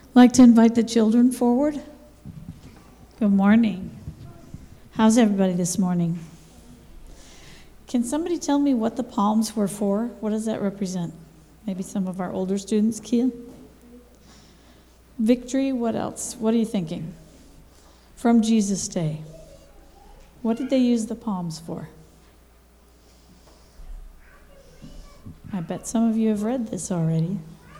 Like to invite the children forward? Good morning. How's everybody this morning? Can somebody tell me what the palms were for? What does that represent? Maybe some of our older students, Kia? Victory, what else? What are you thinking? From Jesus' day. What did they use the palms for? I bet some of you have read this already.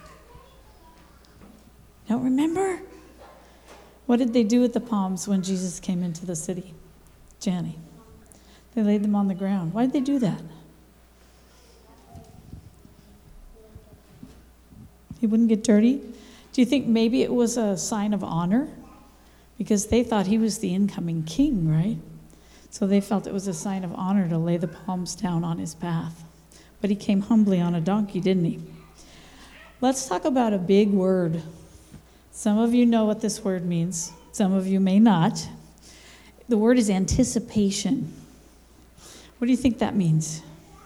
Don't remember? What did they do with the palms when Jesus came into the city? Janie. They laid them on the ground. Why did they do that? He wouldn't get dirty? Do you think maybe it was a sign of honor? Because they thought he was the incoming king, right? So they felt it was a sign of honor to lay the palms down on his path. But he came humbly on a donkey, didn't he? Let's talk about a big word. Some of you know what this word means. Some of you may not. The word is anticipation. What do you think that means?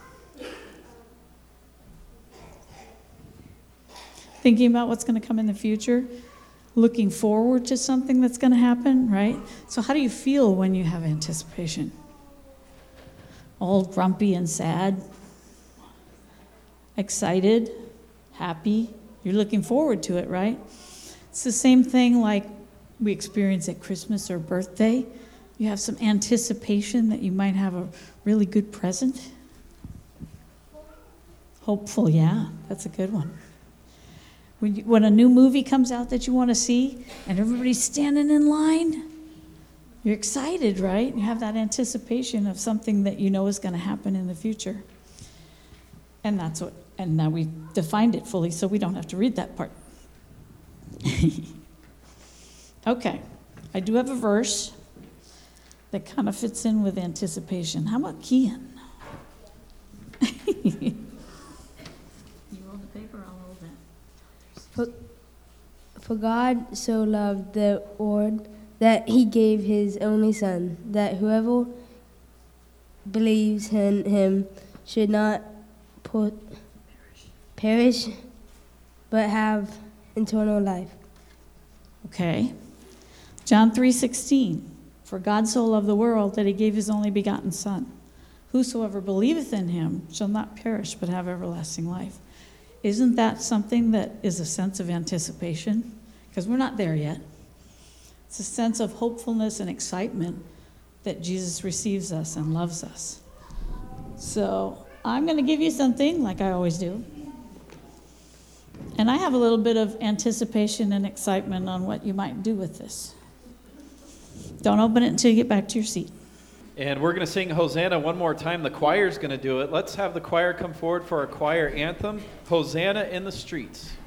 Thinking about what's going to come in the future, looking forward to something that's going to happen, right? So how do you feel when you have anticipation? All grumpy and sad? Excited? Happy? You're looking forward to it, right? It's the same thing like we experience at Christmas or birthday. You have some anticipation that you might have a really good present. Hopeful, yeah, that's a good one. When a new movie comes out that you want to see and everybody's standing in line, you're excited, right? You have that anticipation of something that you know is going to happen in the future. And now we defined it fully, so we don't have to read that part. Okay, I do have a verse that kind of fits in with anticipation. How about Kian? You roll the paper, I'll roll that. For God so loved the world that he gave his only Son, that whoever believes in him should not perish, but have eternal life. Okay. John 3:16. For God so loved the world that he gave his only begotten Son. Whosoever believeth in him shall not perish, but have everlasting life. Isn't that something that is a sense of anticipation? Because we're not there yet. It's a sense of hopefulness and excitement that Jesus receives us and loves us. So I'm going to give you something like I always do. And I have a little bit of anticipation and excitement on what you might do with this. Don't open it until you get back to your seat. And we're going to sing Hosanna one more time. The choir's going to do it. Let's have the choir come forward for our choir anthem, Hosanna in the Streets.